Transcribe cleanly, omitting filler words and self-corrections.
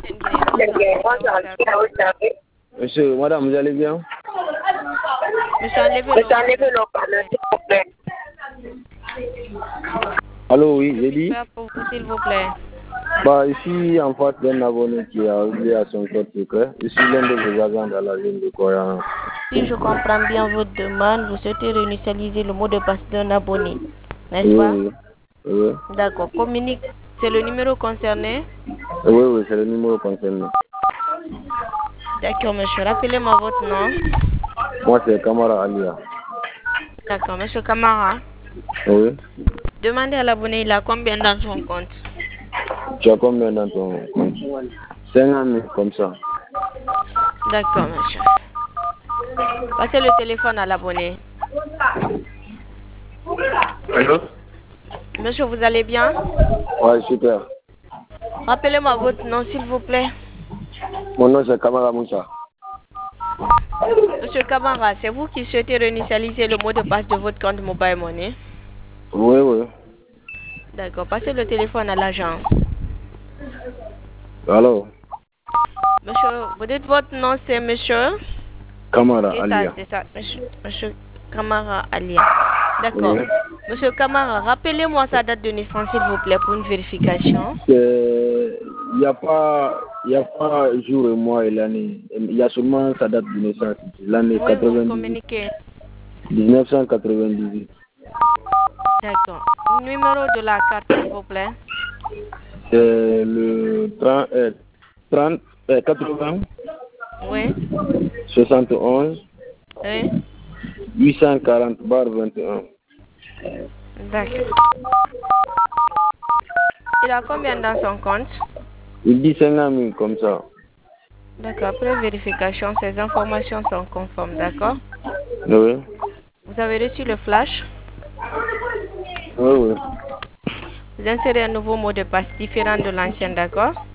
Monsieur, madame, vous allez bien? Monsieur, enlevez le haut-parleur, s'il vous plaît. Allô, oui, j'ai dit. Pour vous, s'il vous plaît. Bah, ici, en face d'un abonné qui a oublié à son code secret, je suis l'un de vos agents dans la ville de Koya. Si je comprends bien votre demande, vous souhaitez réinitialiser le mot de passe d'un abonné, n'est-ce pas? Oui, oui. D'accord. Communique, c'est le numéro concerné? Oui, c'est le numéro concerné. D'accord, monsieur. Rappelez-moi votre nom. Moi, c'est Kamara Alia. D'accord, monsieur Kamara. Oui. Demandez à l'abonné, il a combien dans son compte? Tu as combien dans ton compte? 50 000, comme ça. D'accord, monsieur. Passez le téléphone à l'abonné. Allô? Monsieur, vous allez bien? Ouais, super. Rappelez-moi votre nom, s'il vous plaît. Mon nom, c'est Kamara Moussa. Monsieur Kamara, c'est vous qui souhaitez réinitialiser le mot de passe de votre compte Mobile Money? Oui. D'accord. Passez le téléphone à l'agent. Allô? Monsieur, vous dites votre nom, c'est monsieur? Kamara C'est ça, Alia. c'est ça. Monsieur Kamara Alia. D'accord. Oui. Monsieur Kamara, rappelez-moi sa date de naissance, s'il vous plaît, pour une vérification. Il n'y a pas jour et mois et l'année. Il y a seulement sa date de naissance. L'année Oui, vous 98. communiquez. 1998. D'accord. Numéro de la carte, s'il vous plaît. C'est le 80 Oui. 71 Oui. 840/21. D'accord. Il a combien dans son compte? Il dit 50 000 comme ça. D'accord. Après vérification, ces informations sont conformes, d'accord? Oui. Vous avez reçu le flash? Oui. Vous insérez un nouveau mot de passe différent de l'ancien, d'accord?